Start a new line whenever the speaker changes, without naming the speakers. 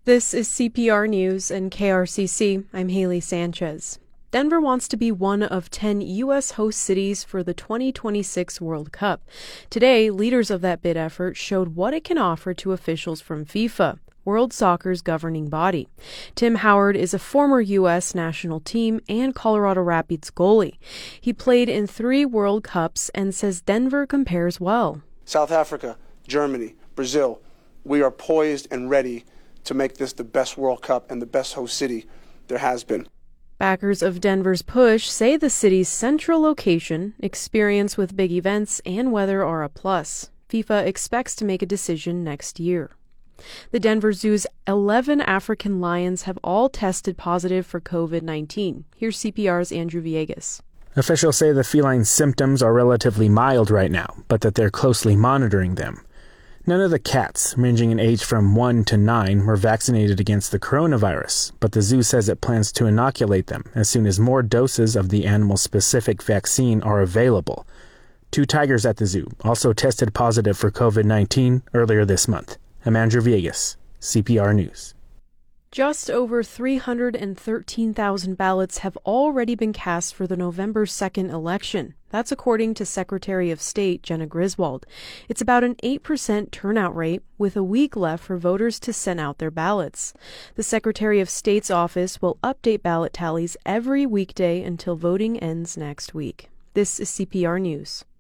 This is CPR News and KRCC. I'm Haley Sanchez. Denver wants to be one of 10 U.S. host cities for the 2026 World Cup. Today, leaders of that bid effort showed what it can offer to officials from FIFA, World Soccer's governing body. Tim Howard is a former U.S. national team and Colorado Rapids goalie. He played in 3 World Cups and says Denver compares well.
South Africa, Germany, Brazil, we are poised and ready to make this the best World Cup and the best host city there has been.
Backers of Denver's push say the city's central location, experience with big events, and weather are a plus. FIFA expects to make a decision next year. The Denver Zoo's 11 African lions have all tested positive for COVID-19. Here's CPR's Andrew Villegas.
Officials say the feline's symptoms are relatively mild right now, but that they're closely monitoring them. None of the cats, ranging in age from 1 to 9, were vaccinated against the coronavirus, but the zoo says it plans to inoculate them as soon as more doses of the animal-specific vaccine are available. 2 tigers at the zoo also tested positive for COVID-19 earlier this month. I'm Andrew Villegas, CPR News.
Just over 313,000 ballots have already been cast for the November 2nd election. That's according to Secretary of State Jena Griswold. It's about an 8% turnout rate, with a week left for voters to send out their ballots. The Secretary of State's office will update ballot tallies every weekday until voting ends next week. This is CPR News.